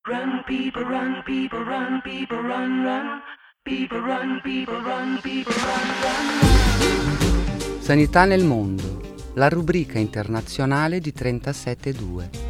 Run, people, run, people, run, people, run, run. People, run, people, run, people, run, run. Sanità nel mondo, la rubrica internazionale di 37.2.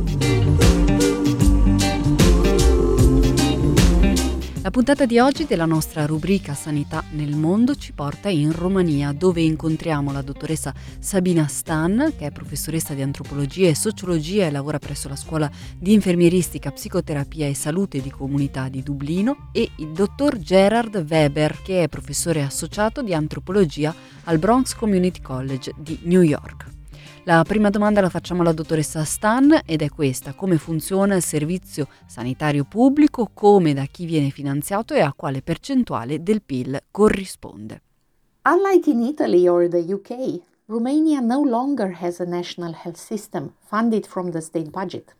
La puntata di oggi della nostra rubrica Sanità nel mondo ci porta in Romania, dove incontriamo la dottoressa Sabina Stan, che è professoressa di antropologia e sociologia e lavora presso la scuola di infermieristica, psicoterapia e salute di comunità di Dublino, e il dottor Gerard Weber, che è professore associato di antropologia al Bronx Community College di New York. La prima domanda la facciamo alla dottoressa Stan ed è questa: come funziona il servizio sanitario pubblico, come e da chi viene finanziato e a quale percentuale del PIL corrisponde? Unlike in Italy or the UK, Romania no longer has a national health system funded from the state budget.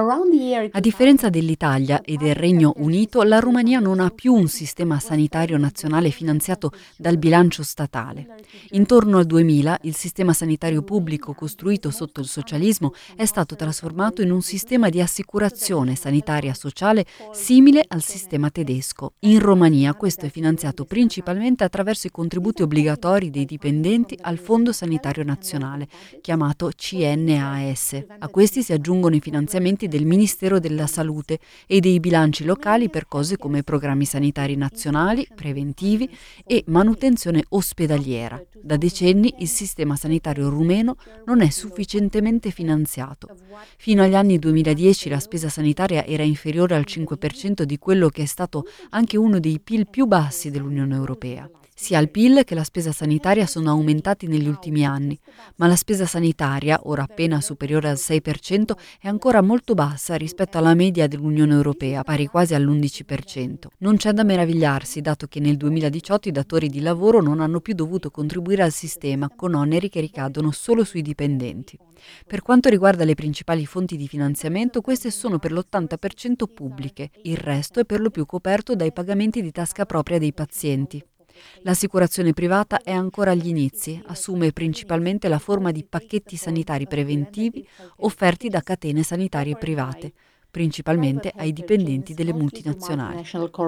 A differenza dell'Italia e del Regno Unito, la Romania non ha più un sistema sanitario nazionale finanziato dal bilancio statale. Intorno al 2000 il sistema sanitario pubblico costruito sotto il socialismo è stato trasformato in un sistema di assicurazione sanitaria sociale simile al sistema tedesco. In Romania questo è finanziato principalmente attraverso i contributi obbligatori dei dipendenti al Fondo Sanitario Nazionale, chiamato CNAS. A questi si aggiungono i finanziamenti del Ministero della Salute e dei bilanci locali per cose come programmi sanitari nazionali, preventivi e manutenzione ospedaliera. Da decenni il sistema sanitario rumeno non è sufficientemente finanziato. Fino agli anni 2010 la spesa sanitaria era inferiore al 5% di quello che è stato anche uno dei PIL più bassi dell'Unione Europea. Sia il PIL che la spesa sanitaria sono aumentati negli ultimi anni, ma la spesa sanitaria, ora appena superiore al 6%, è ancora molto bassa rispetto alla media dell'Unione Europea, pari quasi all'11%. Non c'è da meravigliarsi, dato che nel 2018 i datori di lavoro non hanno più dovuto contribuire al sistema con oneri che ricadono solo sui dipendenti. Per quanto riguarda le principali fonti di finanziamento, queste sono per l'80% pubbliche, il resto è per lo più coperto dai pagamenti di tasca propria dei pazienti. L'assicurazione privata è ancora agli inizi, assume principalmente la forma di pacchetti sanitari preventivi offerti da catene sanitarie private, principalmente ai dipendenti delle multinazionali.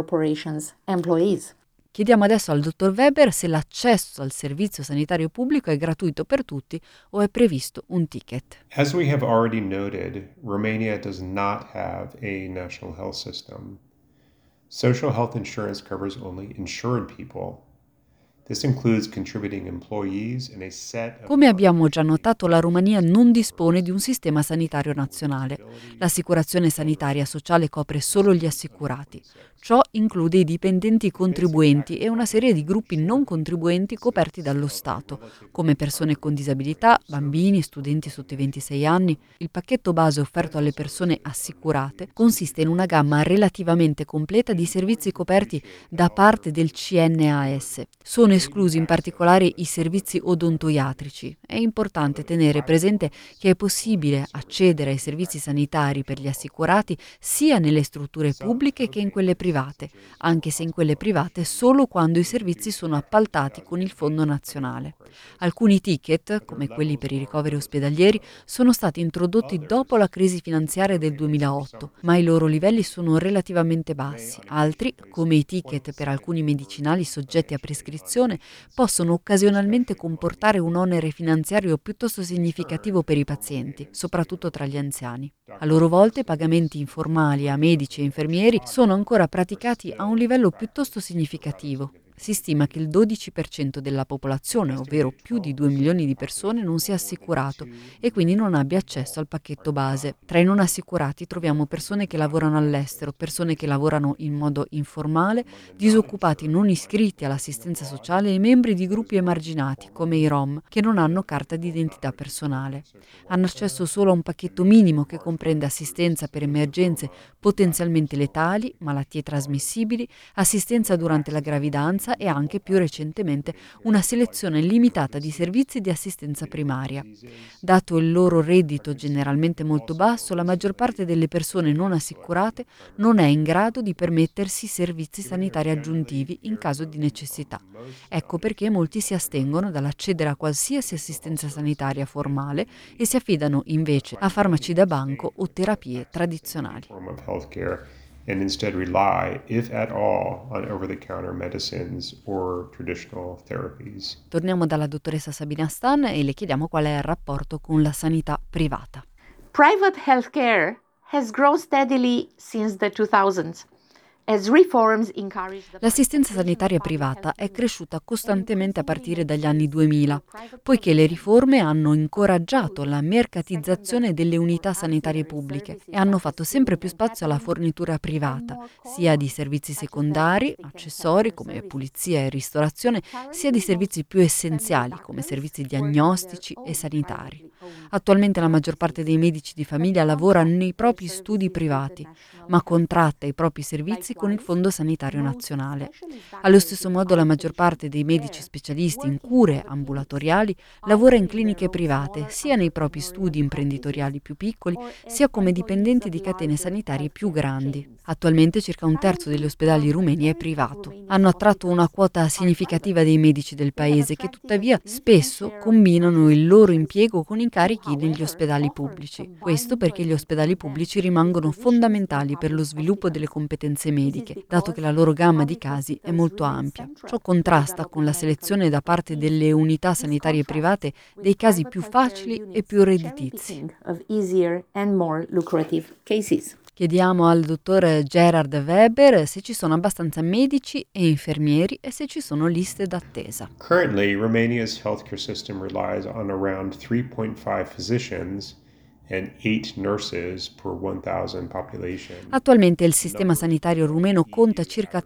Chiediamo adesso al dottor Weber se l'accesso al servizio sanitario pubblico è gratuito per tutti o è previsto un ticket. As we have already noted, Romania does not have a national health system. Social health insurance covers only insured people. This includes contributing employees and a set of... Come abbiamo già notato, la Romania non dispone di un sistema sanitario nazionale. L'assicurazione sanitaria sociale copre solo gli assicurati. Ciò include i dipendenti contribuenti e una serie di gruppi non contribuenti coperti dallo Stato, come persone con disabilità, bambini, studenti sotto i 26 anni. Il pacchetto base offerto alle persone assicurate consiste in una gamma relativamente completa di servizi coperti da parte del CNAS. Sono esclusi in particolare i servizi odontoiatrici. È importante tenere presente che è possibile accedere ai servizi sanitari per gli assicurati sia nelle strutture pubbliche che in quelle private, anche se in quelle private solo quando i servizi sono appaltati con il Fondo nazionale. Alcuni ticket, come quelli per i ricoveri ospedalieri, sono stati introdotti dopo la crisi finanziaria del 2008, ma i loro livelli sono relativamente bassi. Altri, come i ticket per alcuni medicinali soggetti a prescrizione, possono occasionalmente comportare un onere finanziario piuttosto significativo per i pazienti, soprattutto tra gli anziani. A loro volta i pagamenti informali a medici e infermieri sono ancora praticati a un livello piuttosto significativo. Si stima che il 12% della popolazione, ovvero più di 2 milioni di persone, non sia assicurato e quindi non abbia accesso al pacchetto base. Tra i non assicurati troviamo persone che lavorano all'estero, persone che lavorano in modo informale, disoccupati non iscritti all'assistenza sociale e membri di gruppi emarginati, come i Rom, che non hanno carta d'identità personale. Hanno accesso solo a un pacchetto minimo che comprende assistenza per emergenze potenzialmente letali, malattie trasmissibili, assistenza durante la gravidanza, assistenza e anche più recentemente una selezione limitata di servizi di assistenza primaria. Dato il loro reddito generalmente molto basso, la maggior parte delle persone non assicurate non è in grado di permettersi servizi sanitari aggiuntivi in caso di necessità. Ecco perché molti si astengono dall'accedere a qualsiasi assistenza sanitaria formale e si affidano invece a farmaci da banco o terapie tradizionali. Form of healthcare and instead rely, if at all, on over-the-counter medicines or traditional therapies. Torniamo dalla dottoressa Sabina Stan e le chiediamo qual è il rapporto con la sanità privata. Private healthcare has grown steadily since the 2000s. As reforms encourage the L'assistenza sanitaria privata è cresciuta costantemente a partire dagli anni 2000, poiché le riforme hanno incoraggiato la mercatizzazione delle unità sanitarie pubbliche e hanno fatto sempre più spazio alla fornitura privata, sia di servizi secondari, accessori come pulizia e ristorazione, sia di servizi più essenziali come servizi diagnostici e sanitari. Attualmente la maggior parte dei medici di famiglia lavora nei propri studi privati, ma contratta i propri servizi con il Fondo Sanitario Nazionale. Allo stesso modo la maggior parte dei medici specialisti in cure ambulatoriali lavora in cliniche private, sia nei propri studi imprenditoriali più piccoli, sia come dipendenti di catene sanitarie più grandi. Attualmente circa un terzo degli ospedali rumeni è privato. Hanno attratto una quota significativa dei medici del paese che tuttavia spesso combinano il loro impiego con incarichi negli ospedali pubblici. Questo perché gli ospedali pubblici rimangono fondamentali per lo sviluppo delle competenze mediche, dato che la loro gamma di casi è molto ampia. Ciò contrasta con la selezione da parte delle unità sanitarie private dei casi più facili e più redditizi. Chiediamo al dottor Gerard Weber se ci sono abbastanza medici e infermieri e se ci sono liste d'attesa. Currently, Romania's healthcare system relies on around 3.5 physicians and 8 nurses per 1,000 population. Attualmente il sistema sanitario rumeno conta circa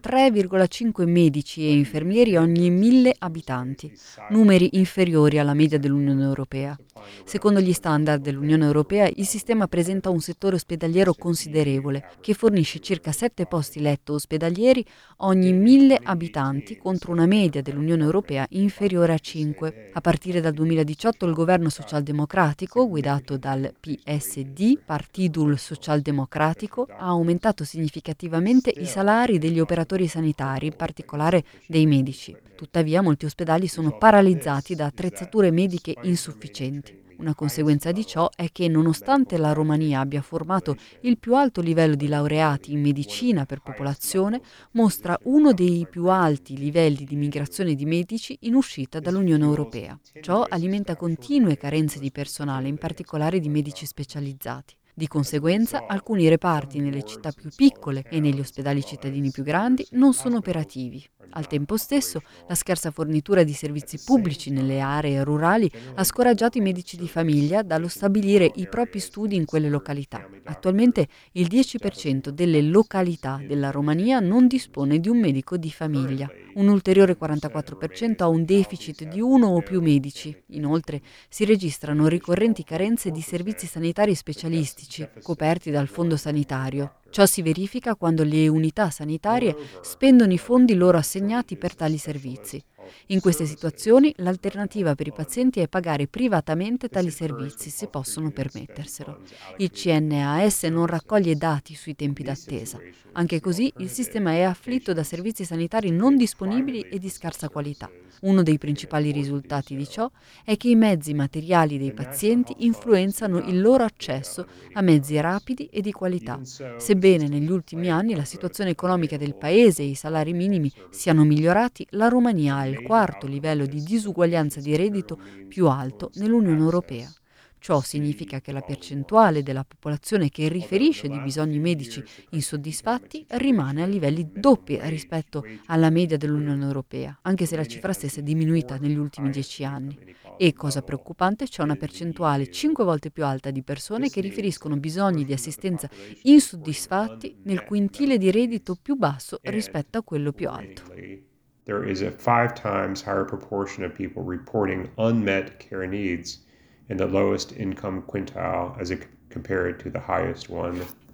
3,5 medici e infermieri ogni 1.000 abitanti, numeri inferiori alla media dell'Unione Europea. Secondo gli standard dell'Unione Europea, il sistema presenta un settore ospedaliero considerevole, che fornisce circa 7 posti letto ospedalieri ogni 1.000 abitanti contro una media dell'Unione Europea inferiore a 5. A partire dal 2018 il governo socialdemocratico, guidato dal PSD, Partidul Social-Democratico, ha aumentato significativamente i salari degli operatori sanitari, in particolare dei medici. Tuttavia molti ospedali sono paralizzati da attrezzature mediche insufficienti. Una conseguenza di ciò è che, nonostante la Romania abbia formato il più alto livello di laureati in medicina per popolazione, mostra uno dei più alti livelli di migrazione di medici in uscita dall'Unione Europea. Ciò alimenta continue carenze di personale, in particolare di medici specializzati. Di conseguenza, alcuni reparti nelle città più piccole e negli ospedali cittadini più grandi non sono operativi. Al tempo stesso, la scarsa fornitura di servizi pubblici nelle aree rurali ha scoraggiato i medici di famiglia dallo stabilire i propri studi in quelle località. Attualmente il 10% delle località della Romania non dispone di un medico di famiglia. Un ulteriore 44% ha un deficit di uno o più medici. Inoltre si registrano ricorrenti carenze di servizi sanitari specialistici coperti dal fondo sanitario. Ciò si verifica quando le unità sanitarie spendono i fondi loro assegnati per tali servizi. In queste situazioni l'alternativa per i pazienti è pagare privatamente tali servizi se possono permetterselo. Il CNAS non raccoglie dati sui tempi d'attesa. Anche così il sistema è afflitto da servizi sanitari non disponibili e di scarsa qualità. Uno dei principali risultati di ciò è che i mezzi materiali dei pazienti influenzano il loro accesso a mezzi rapidi e di qualità. Sebbene negli ultimi anni la situazione economica del paese e i salari minimi siano migliorati, la Romania ha il quarto livello di disuguaglianza di reddito più alto nell'Unione Europea. Ciò significa che la percentuale della popolazione che riferisce di bisogni medici insoddisfatti rimane a livelli doppi rispetto alla media dell'Unione Europea, anche se la cifra stessa è diminuita negli ultimi 10 anni. E, cosa preoccupante, c'è una percentuale 5 volte più alta di persone che riferiscono bisogni di assistenza insoddisfatti nel quintile di reddito più basso rispetto a quello più alto. There is a 5 times higher proportion of people reporting unmet care needs in the lowest income quintile as compared to the highest one.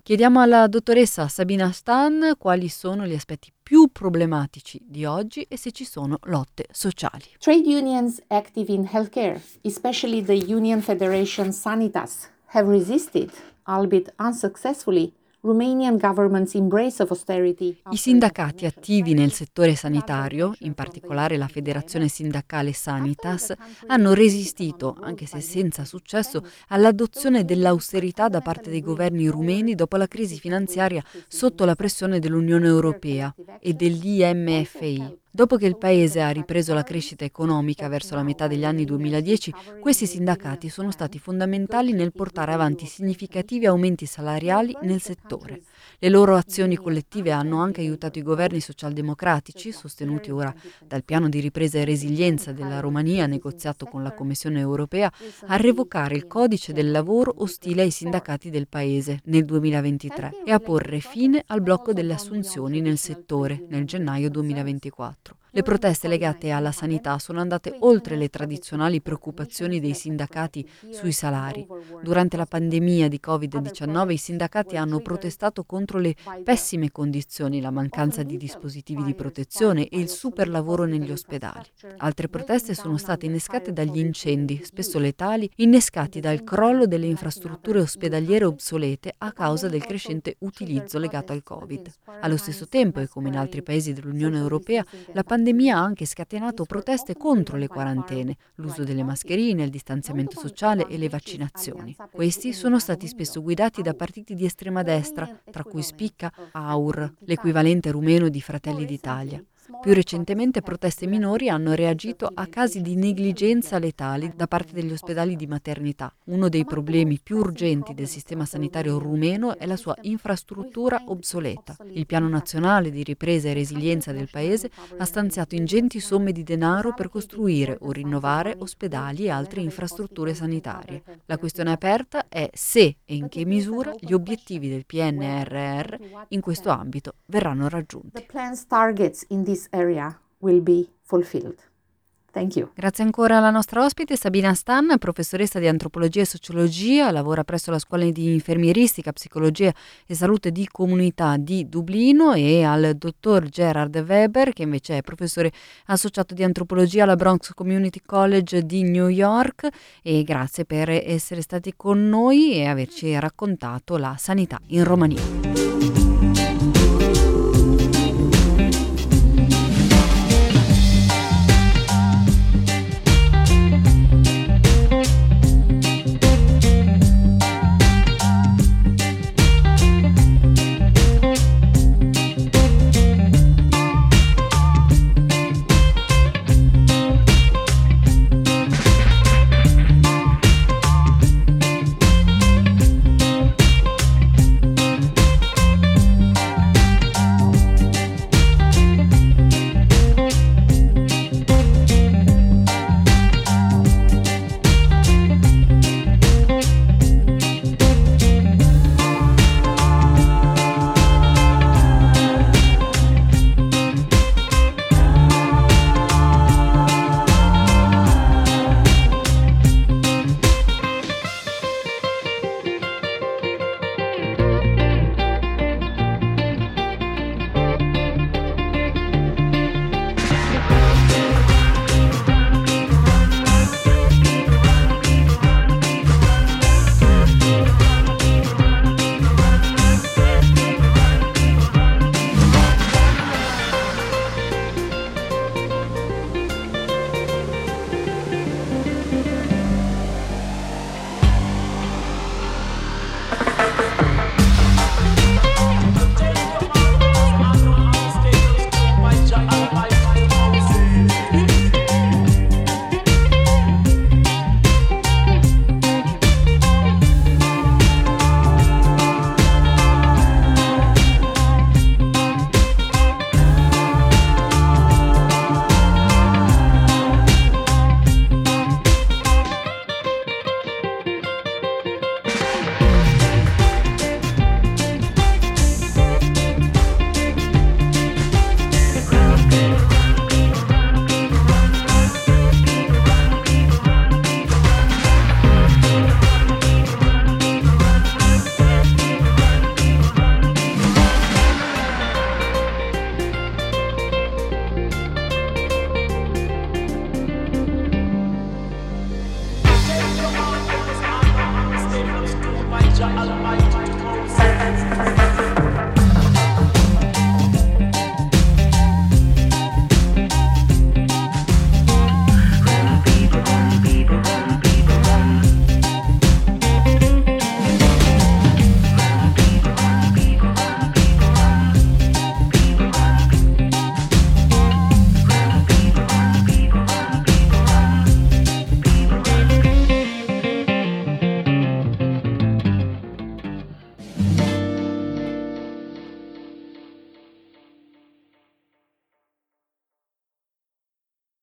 Chiediamo alla dottoressa Sabina Stan quali sono gli aspetti più problematici di oggi e se ci sono lotte sociali. Trade unions active in healthcare, especially the Union Federation Sanitas, have resisted, albeit unsuccessfully, Romanian government's embrace of austerity. I sindacati attivi nel settore sanitario, in particolare la federazione sindacale Sanitas, hanno resistito, anche se senza successo, all'adozione dell'austerità da parte dei governi rumeni dopo la crisi finanziaria sotto la pressione dell'Unione Europea e dell'IMFI. Dopo che il paese ha ripreso la crescita economica verso la metà degli anni 2010, questi sindacati sono stati fondamentali nel portare avanti significativi aumenti salariali nel settore. Le loro azioni collettive hanno anche aiutato i governi socialdemocratici, sostenuti ora dal piano di ripresa e resilienza della Romania negoziato con la Commissione europea, a revocare il codice del lavoro ostile ai sindacati del paese nel 2023 e a porre fine al blocco delle assunzioni nel settore nel gennaio 2024. Le proteste legate alla sanità sono andate oltre le tradizionali preoccupazioni dei sindacati sui salari. Durante la pandemia di Covid-19 i sindacati hanno protestato contro le pessime condizioni, la mancanza di dispositivi di protezione e il superlavoro negli ospedali. Altre proteste sono state innescate dagli incendi, spesso letali, innescati dal crollo delle infrastrutture ospedaliere obsolete a causa del crescente utilizzo legato al Covid. Allo stesso tempo, e come in altri paesi dell'Unione Europea, la pandemia ha anche scatenato proteste contro le quarantene, l'uso delle mascherine, il distanziamento sociale e le vaccinazioni. Questi sono stati spesso guidati da partiti di estrema destra, tra cui spicca AUR, l'equivalente rumeno di Fratelli d'Italia. Più recentemente proteste minori hanno reagito a casi di negligenza letali da parte degli ospedali di maternità. Uno dei problemi più urgenti del sistema sanitario rumeno è la sua infrastruttura obsoleta. Il Piano Nazionale di Ripresa e Resilienza del paese ha stanziato ingenti somme di denaro per costruire o rinnovare ospedali e altre infrastrutture sanitarie. La questione aperta è se e in che misura gli obiettivi del PNRR in questo ambito verranno raggiunti. The plan's targets in this area will be fulfilled. Thank you. Grazie ancora alla nostra ospite Sabina Stan, professoressa di antropologia e sociologia, lavora presso la scuola di infermieristica, psicologia e salute di comunità di Dublino, e al dottor Gerard Weber, che invece è professore associato di antropologia alla Bronx Community College di New York. E grazie per essere stati con noi e averci raccontato la sanità in Romania.